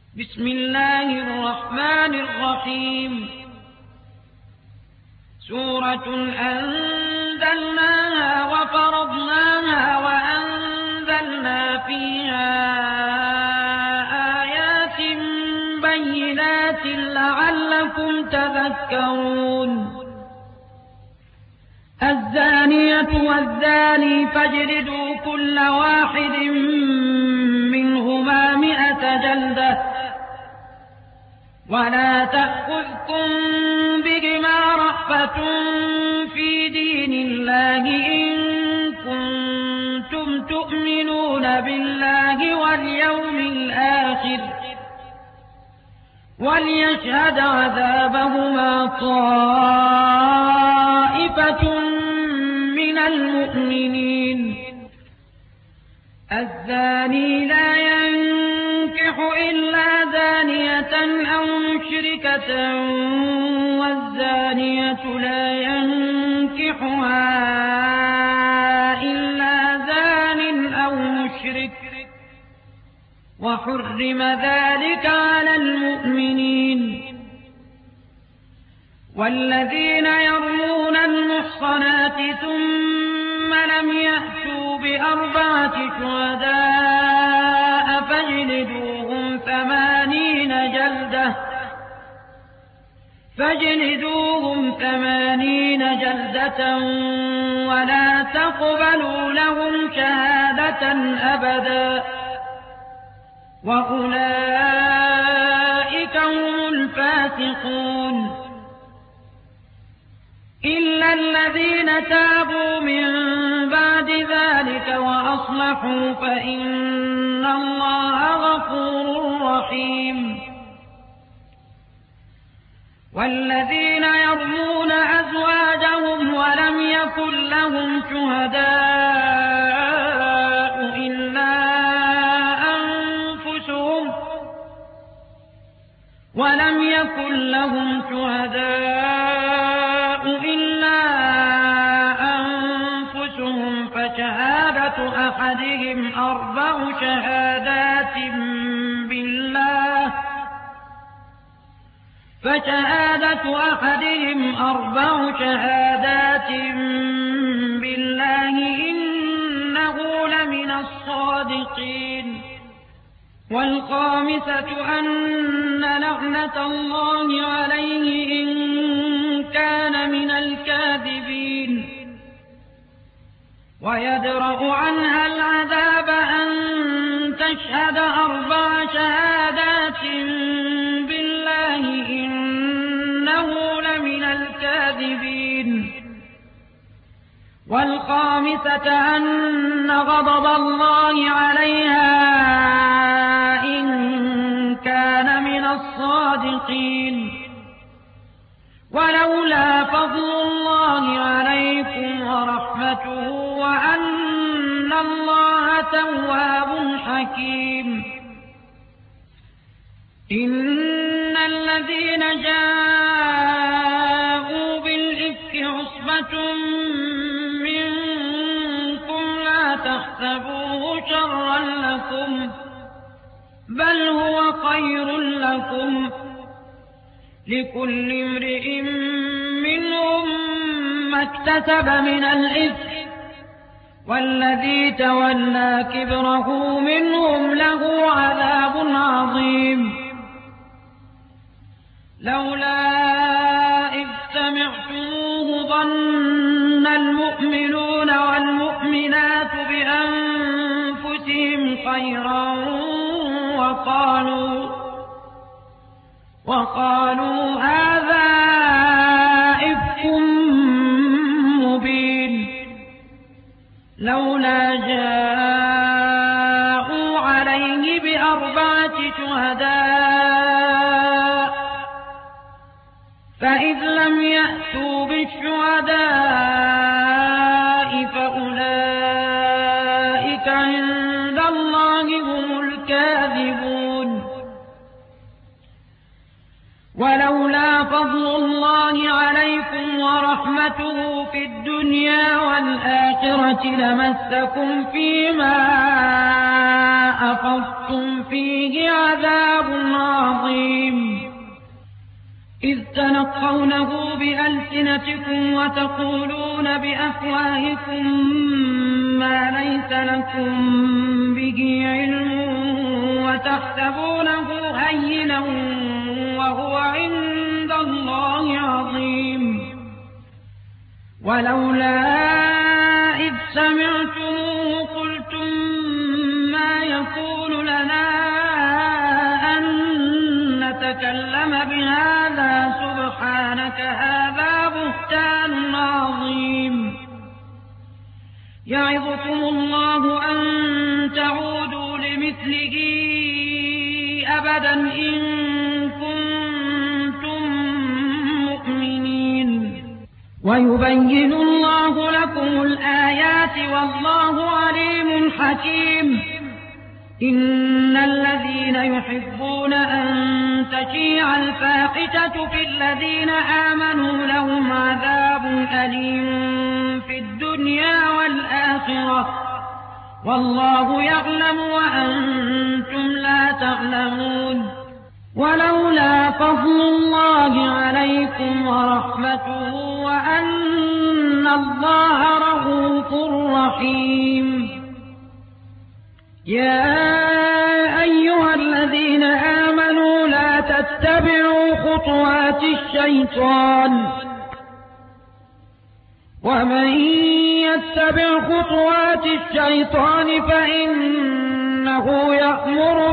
بسم الله الرحمن الرحيم. سورة أنزلناها وفرضناها وأنزلنا فيها آيات بينات لعلكم تذكرون. الزانية والزاني فاجلدوا كل واحد منهما 100 جلدة ولا تأخذكم بهما رأفة في دين الله إن كنتم تؤمنون بالله واليوم الآخر وليشهد عذابهما طائفة من المؤمنين. الزاني لا ينكح إلا زانية أو مشركة والزانية لا ينكحها إلا زان أو مشرك وحرم ذلك على المؤمنين. والذين يرمون المحصنات ثم لم يأتوا ب4 شهداء فاجلدوهم 80 جلدة ولا تقبلوا لهم شهادة أبدا وأولئك هم الفاسقون. إلا الذين تابوا من بعد ذلك وأصلحوا فإن الله غفور رحيم. والذين يرمون أزواجهم ولم يكن لهم شهداء إلا أنفسهم فشهادة أحدهم 4 شهادات بالله إنه لمن الصادقين. والخامسة أن لعنة الله عليه إن كان من الكاذبين. ويدرأ عنها العذاب أن تشهد 4 شهادات بالله إنه لمن الكاذبين. والخامسة أن غضب الله عليها إن كان من الصادقين. ولولا فضل الله عليكم ورحمته وأن الله تواب حكيم. إن الذين جاءوا بالإفك عصبة منكم لا تحسبوه شرا لكم بل هو خير لكم لكل امرئ منهم ما اكتسب من الإثم والذي تولى كبره منهم له عذاب عظيم. لولا إذ سمعتموه ظن المؤمنون والمؤمنات بأنفسهم خيرا وقالوا هذا إفك مبين. لولا جاءوا عليه ب4 شهداء فإذ لم يأتوا بالشهداء فأولئك عند الله هم الكاذبون. ولولا فضل الله عليكم ورحمته في الدنيا والآخرة لمسكم فيما أفضتم فيه عذاب عظيم إذ تلقونه بألسنتكم وتقولون بأفواهكم ما ليس لكم به علم وتحسبونه هينا وهو عند الله عظيم ولولا إذ سمعتموه قلتم ما يكون لنا أن نتكلم بهذا سبحانك هذا بهتان عظيم يعظكم الله أن تعودوا لمثله أبدا إن كنتم مؤمنين ويبين الله لكم الآيات والله عليم حكيم إن الذين يحبون أن تشيع الفاحشة في الذين آمنوا لهم عذاب أليم في الدنيا والآخرة والله يعلم وأنتم لا تعلمون ولولا فضل الله عليكم ورحمته وأن الله رءوف رحيم يا أيها الذين آمنوا لا تتبعوا خطوات الشيطان ومن يتبع خطوات الشيطان فإنه يأمر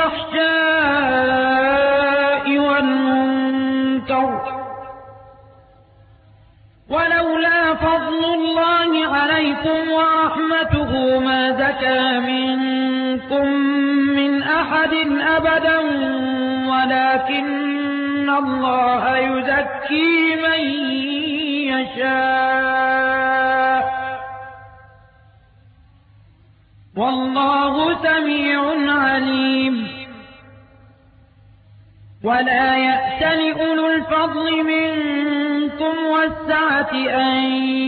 بالفحشاء والمنكر ولولا فضل الله عليكم ورحمته ما زكى منكم من أحد أبدا ولكن الله يزكي من يشاء والله سميع عليم ولا يأتل أولو الفضل منكم والسعة أن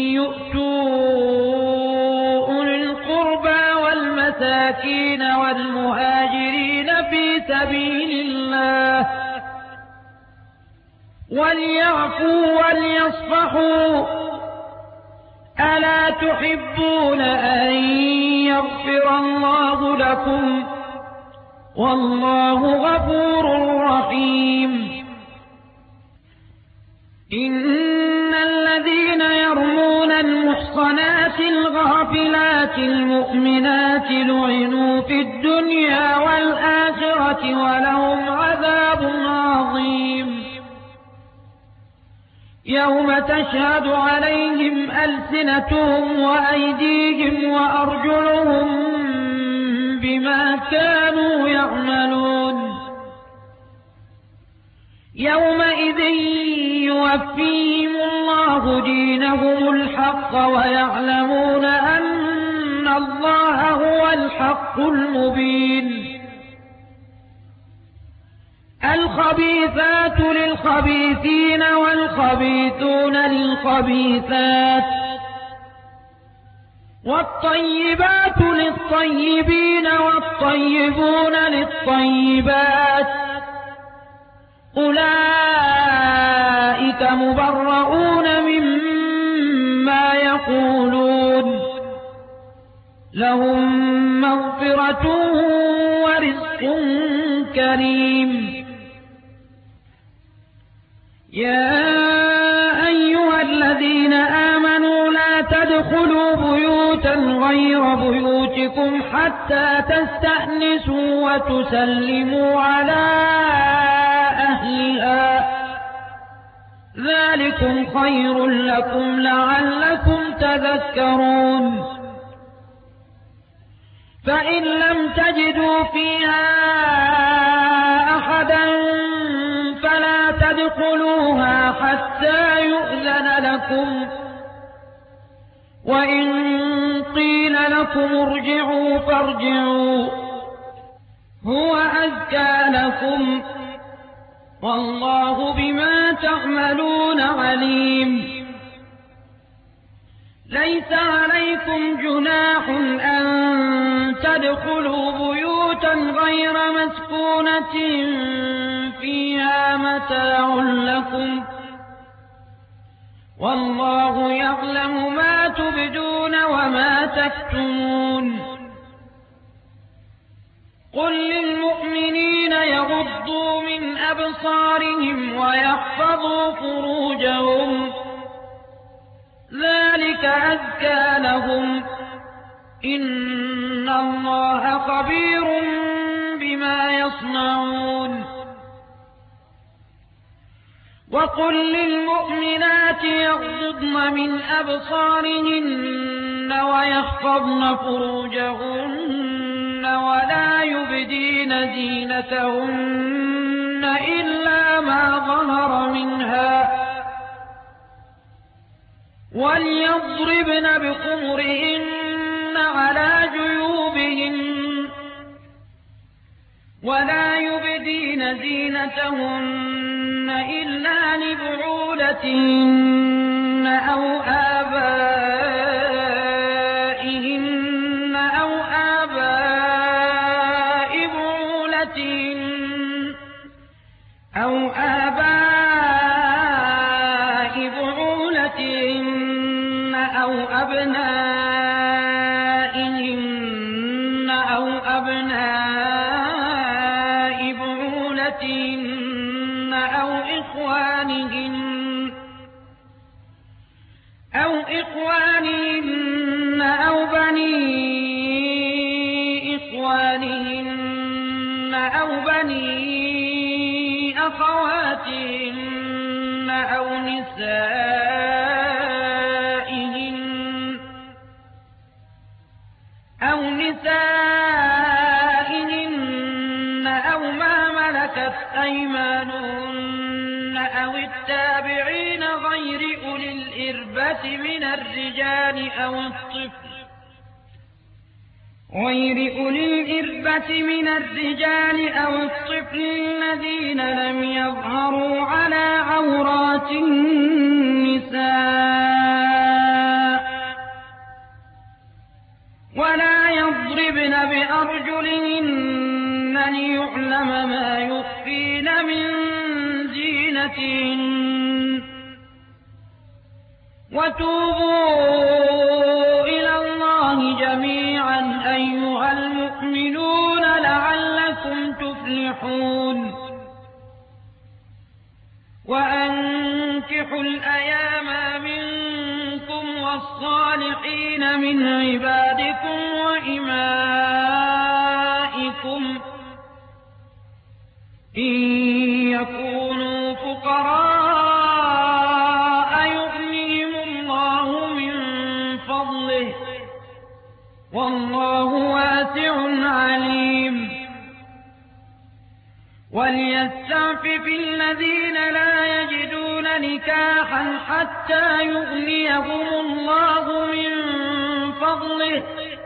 يؤتوا أولي القربى والمساكين والمهاجرين في سبيل الله وليعفوا وليصفحوا ألا تحبون أن يغفر الله لكم والله غفور رحيم إن الذين يرمون المحصنات الغافلات المؤمنات لعنوا في الدنيا والآخرة ولهم عذاب عظيم يوم تشهد عليهم ألسنتهم وأيديهم وأرجلهم بما كانوا يعملون يومئذ يوفيهم الله دينهم الحق ويعلمون أن الله هو الحق المبين الخبيثات للخبيثين والخبيثون للخبيثات والطيبات للطيبين والطيبون للطيبات أولئك مبرؤون مما يقولون لهم مغفرة ورزق كريم يا أيها الذين آمنوا لا تدخلوا بيوتا غير بيوتكم حتى تستأنسوا وتسلموا على أهلها ذلكم خير لكم لعلكم تذكرون فإن لم تجدوا فيها أحدا فلا تدخلوها حتى يؤذن لكم وإن قيل لكم ارجعوا فارجعوا هو أزكى لكم والله بما تعملون عليم ليس عليكم جناح أن تدخلوا بيوتا غير مسكونة فيها متاع لكم والله يعلم ما تبدون وما تكتمون قل للمؤمنين يغضوا من أبصارهم ويحفظوا فروجهم ذلك أزكى لهم إن الله خبير بما يصنعون وقل للمؤمنات يغضضن من أبصارهن ويحفظن فروجهن ولا يبدين زينتهن إلا ما ظهر منها وليضربن بخمرهن على جيوبهن ولا يبدين زينتهن إلا لبعولتهن أو آبائهن أو آباء بعولتهن أو آباء بعولتهن أو أبنائهن أو أبناء بعولتهن أو إخوانهن أو بني إخوانهن أو بني أخواتهن أو نسائهن أو ما ملكت أيمانهن أو التابعين غير أولي الإربة من الرجال أو الطفل الذين لم يظهروا على عورات النساء ولا يضربن بأرجلهن ليعلم ما يخفين من زينتهن وتوبوا إلى الله جميعا أيها المؤمنون لعلكم تفلحون وأنكحوا الأيام منكم والصالحين من عبادكم وإمائكم إن يكونوا فقراء يغنيهم الله من فضله والله واسع عليم وليستعفف الذين لا يجدون نكاحا حتى يغنيهم الله من فضله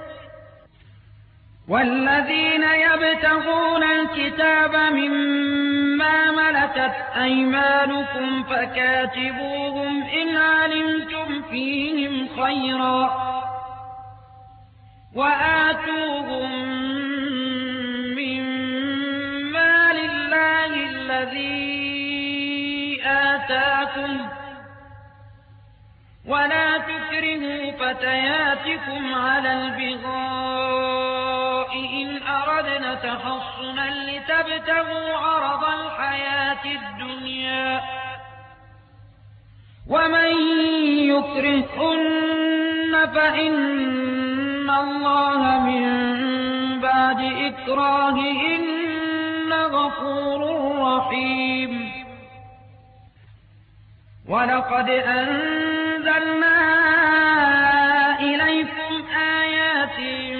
والذين يبتغون الكتاب مما ملكت أيمانكم فكاتبوهم إن علمتم فيهم خيرا وآتوهم مما لله الذي آتاكم ولا تكرهوا فتياتكم على البغاء إن أردنا تحصنا لتبتغوا عرض الحياة الدنيا ومن يكرهن فإن الله من بعد إكراههن غفور رحيم ولقد أنزلنا إليكم آيات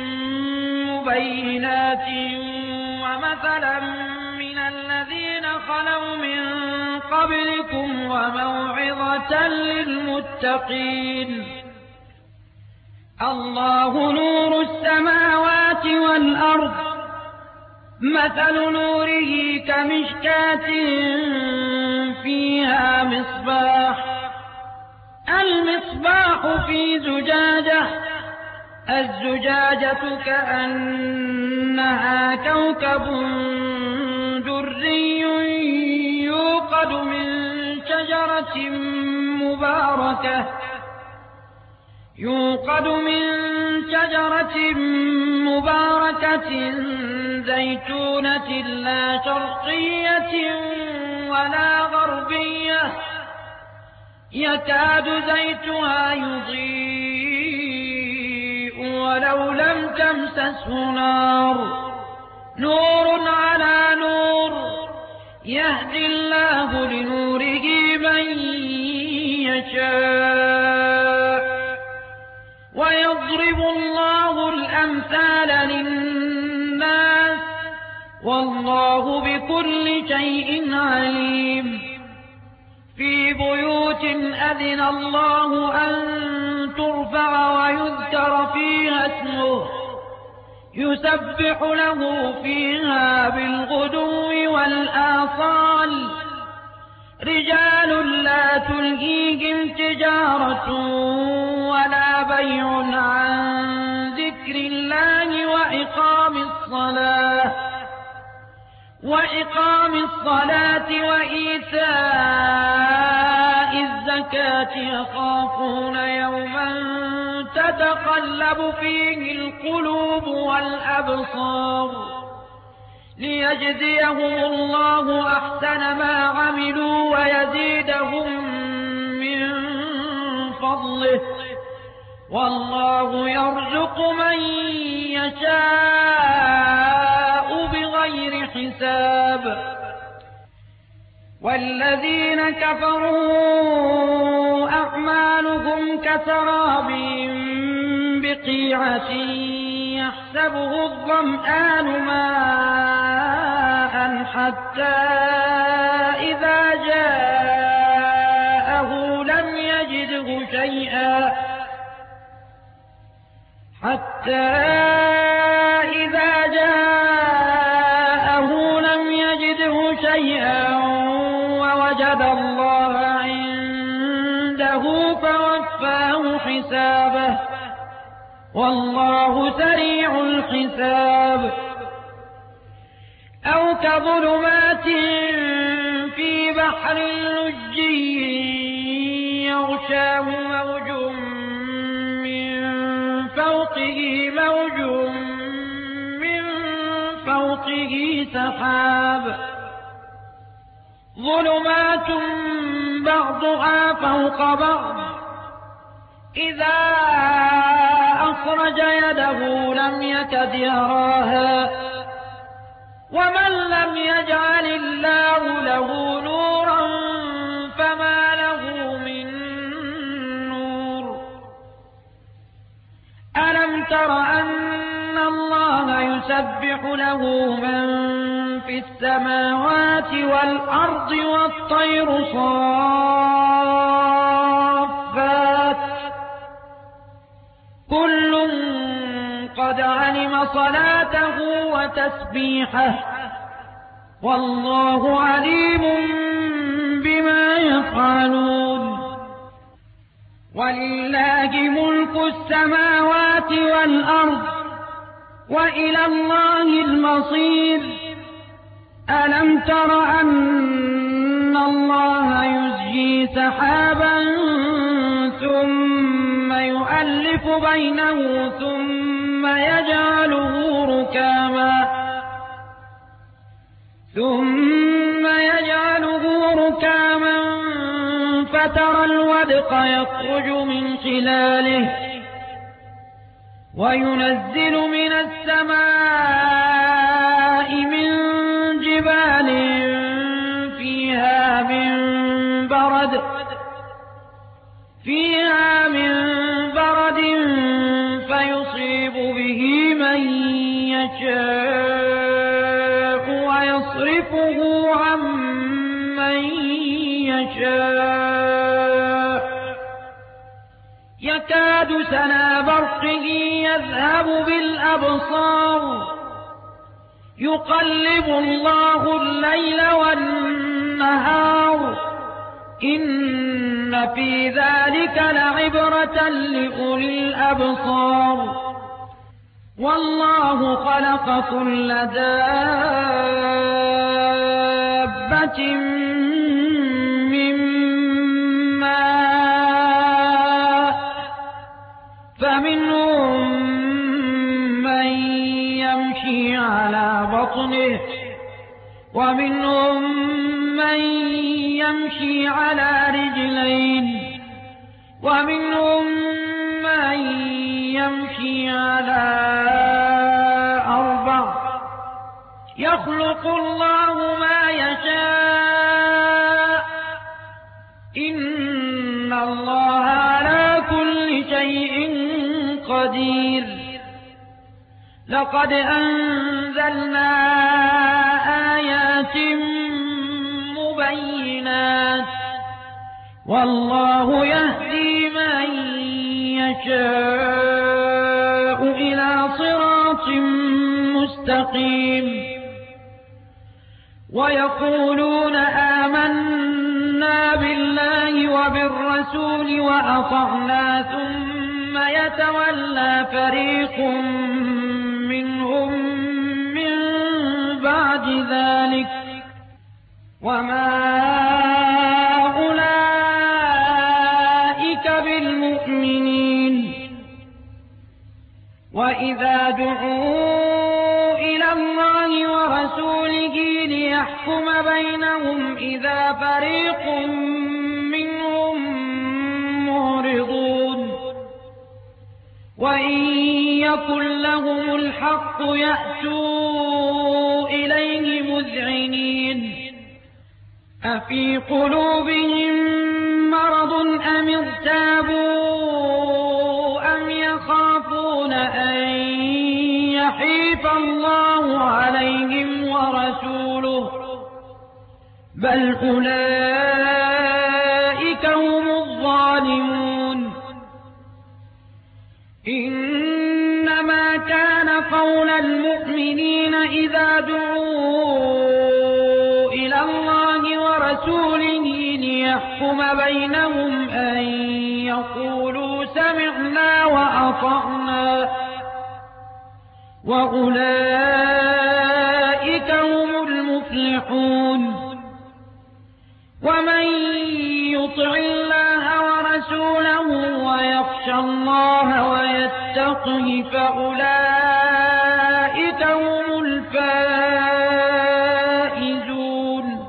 مبينات ومثلا من الذين خلوا من قبلكم وموعظة للمتقين الله نور السماوات والأرض مثل نوره كمشكاة فيها مصباح المصباح في زجاجة الزجاجة كأنها كوكب دري يوقد من شجرة مباركة زيتونة لا شرقية ولا غربية يكاد زيتها يضيء ولو لم تمسسه نور على نور يهدي الله لنوره من يشاء ويضرب الله الأمثال للناس والله بكل شيء عليم في بيوت أذن الله أن ترفع ويذكر فيها اسمه يسبح له فيها بالغدو والآصال رجال لا تلهيهم تجارة ولا بيع عن ذكر الله وإقام الصلاة وإيتاء الزكاة يخافون يوما تتقلب فيه القلوب والأبصار ليجزيهم الله أحسن ما عملوا ويزيدهم من فضله والله يرزق من يشاء بغير حساب والذين كفروا أعمالهم كسراب بقيعة يحسبه الظمآن ماء حتى إذا جاءه لم يجده شيئا ووجد الله عنده فوفاه حسابه والله سريع الحساب أو كظلمات في بحر لجي يغشاه موج من فوقه سحاب ظلمات بعضها فوق بعض إذا أخرج يده لم يكد يراها ومن لم يجعل الله له نورا فما له من نور ألم تر أن الله يسبح له من في السماوات والأرض والطير صافات كل قد علم صلاته وتسبيحه والله عليم بما يفعلون ولله ملك السماوات والأرض وإلى الله المصير ألم تر أن الله يزجي سحابا ثم يؤلف بينه ثم يجعله ركاما فترى الودق يخرج من خلاله وينزل من السماء من جبال فيها من برد فيصيب به من يشاء ويصرفه عن من يشاء يكاد سنا برقه يذهب بالأبصار يقلب الله الليل والنهار إن في ذلك لعبرة لأولي الأبصار والله خلق كل دابة من ماء فمنهم من يمشي على بطنه ومنهم من يمشي على رجلين ومنهم من يمشي على 4 يخلق الله ما يشاء إن الله على كل شيء قدير لقد أنزلنا آيات مبينات والله يهدي من يشاء إلى صراط مستقيم ويقولون آمنا بالله وبالرسول وأطعنا ثم يتولى فريق منهم من بعد ذلك وما أولئك بالمؤمنين وإذا دعوا إلى الله ورسوله ليحكم بينهم إذا فريق منهم معرضون وإن يكن لهم الحق يأتوا إليه مذعنين أفي قلوبهم مرض أم ارتابوا أم يخافون أن يحيف الله عليهم ورسوله بل أولئك هم الظالمون إنما كان قول المؤمنين إذا دعوا إلى الله ورسوله ليحكم بينهم أن يقولوا سمعنا وأطعنا وأولئك هم المفلحون ومن يطع الله ورسوله ويخشى الله ويتقه فأولئك هم الفائزون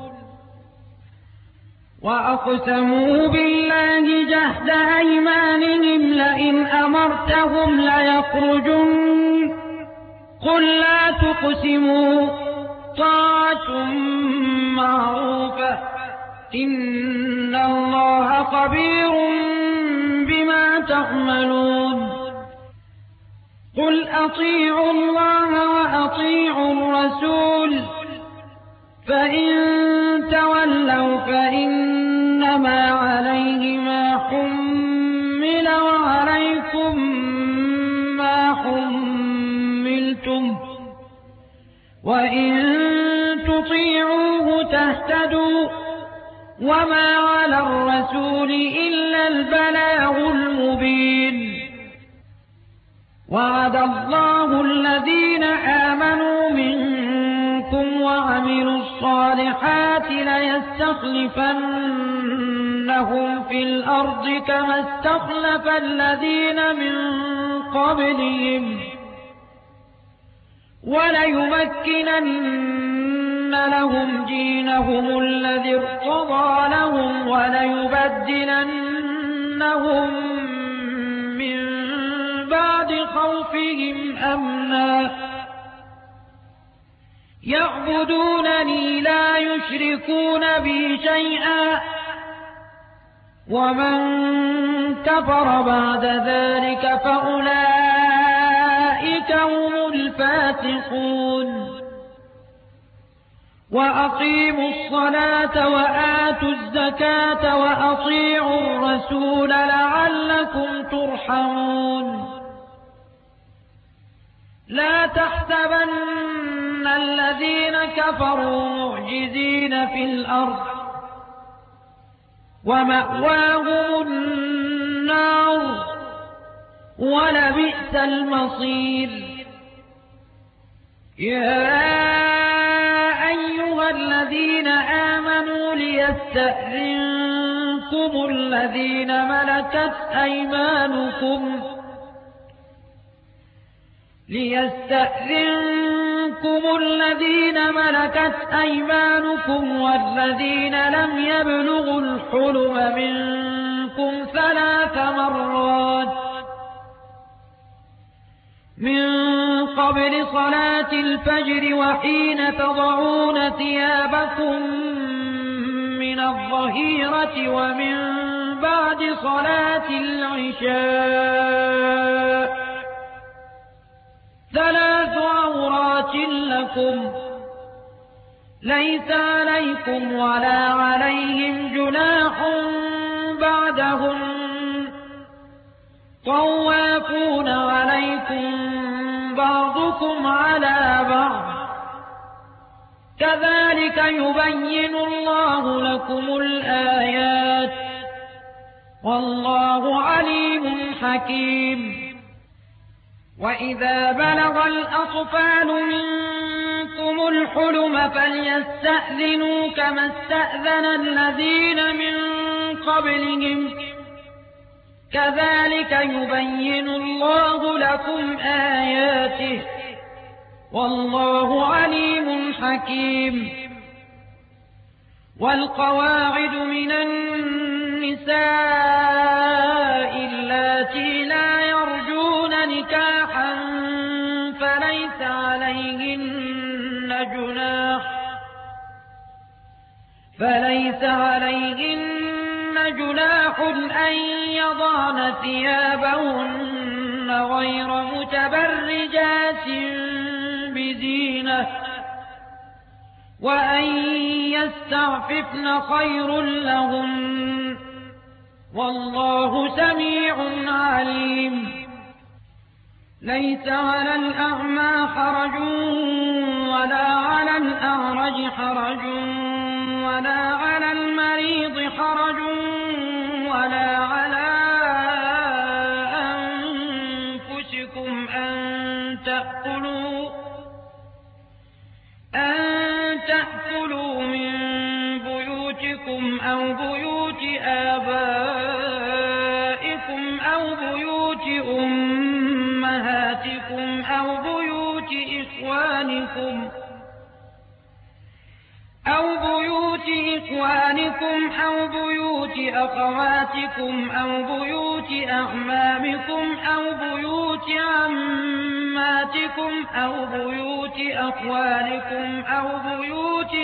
وأقسموا بالله جهد أيمانهم لئن أمرتهم ليخرجن قل لا تقسموا طاعة معروفة إن الله خبير بما تعملون قل أطيعوا الله وأطيعوا الرسول فإن تولوا فإنما عليه ما حمل وعليكم ما حملتم وإن تطيعوه تهتدوا وما على الرسول إلا البلاغ المبين وعد الله الذين آمنوا منكم وعملوا الصالحات ليستخلفنهم في الأرض كما استخلف الذين من قبلهم وليمكنن لهم دينهم الذي ارتضى لهم وليبدلنهم من بعد خوفهم أمنا يعبدونني لا يشركون بي شيئا ومن كفر بعد ذلك فأولئك هم الفاسقون وأقيموا الصلاة وآتوا الزكاة وأطيعوا الرسول لعلكم ترحمون لا تحسبن الذين كفروا معجزين في الأرض ومأواهم النار ولبئس المصير يا أيها الذين آمنوا ليستأذنكم الذين ملكت أيمانكم والذين لم يبلغوا الحلم منكم 3 مرات من قبل صلاة الفجر وحين تضعون ثيابكم من الظهيرة ومن بعد صلاة العشاء 3 عورات لكم ليس عليكم ولا عليهم جناح بعدهم طوافون عليكم بعضكم على بعض كذلك يبين الله لكم الآيات والله عليم حكيم. وإذا بلغ الأطفال منكم الحلم فليستأذنوا كما استأذن الذين من قبلهم كذلك يبين الله لكم آياته والله عليم حكيم. والقواعد من النساء اللاتي لا يرجون نكاحا فليس عليهن جناح أن يضعن ثيابهن غير متبرجات بزينة وأن يستعففن خير لهن والله سميع عليم. ليس على الأعمى حرج ولا على الأعرج حرج ولا على المريض حرج ولا على أنفسكم أن تأكلوا من بيوتكم أو بيوت آبائكم أو بيوت أمهاتكم أو بيوت إخوانكم أو بيوت أخواتكم أو بيوت أعمامكم أو بيوت عماتكم أو بيوت أخوالكم أو بيوت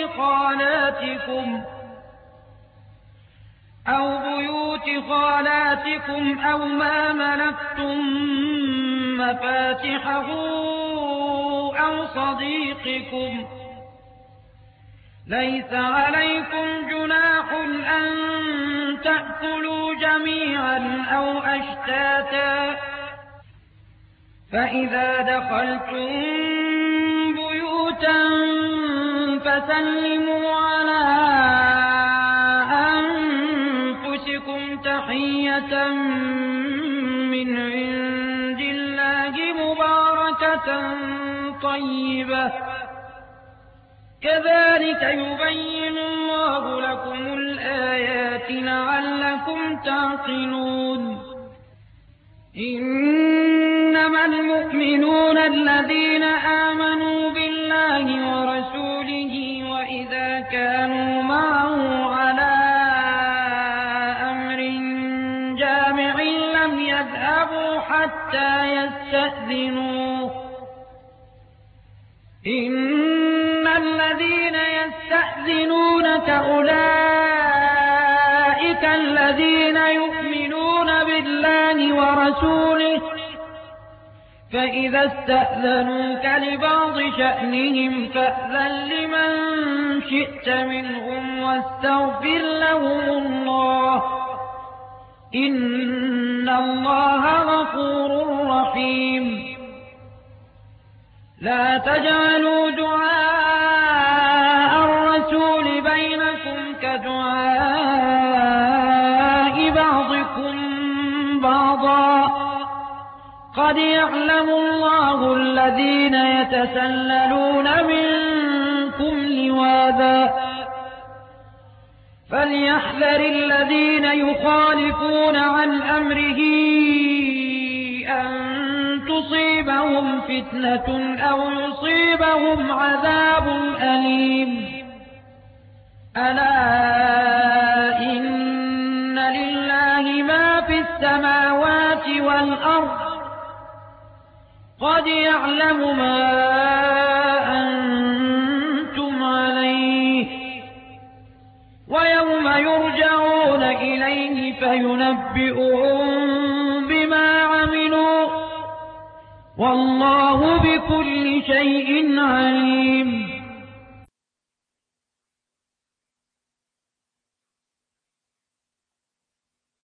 خالاتكم أو ما ملكتم مفاتحه أو صديقكم. ليس عليكم جناح أن تأكلوا جميعا أو أشتاتا فإذا دخلتم بيوتا فسلموا على أنفسكم تحية من عند الله مباركة طيبة كذلك يبين الله لكم الآيات لعلكم تعقلون. إنما المؤمنون الذين آمنوا بالله ورسوله وإذا كانوا معه على أمر جامع لم يذهبوا حتى يستأذنوه. إن الذين يستأذنونك أولئك الذين يؤمنون بالله ورسوله فإذا استأذنوك لبعض شأنهم فأذن لمن شئت منهم واستغفر لهم الله إن الله غفور رحيم. لا تجعلوا دعاء الرسول بينكم كدعاء بعضكم بعضا قد يعلم الله الذين يتسللون منكم لواذا فليحذر الذين يخالفون عن أمره أن تصيبهم فتنة أو يصيبهم عذاب أليم ألا إن لله ما في السماوات والأرض قد يعلم ما أنتم عليه ويوم يرجعون إليه فينبئهم بما عملوا والله بكل شيء عليم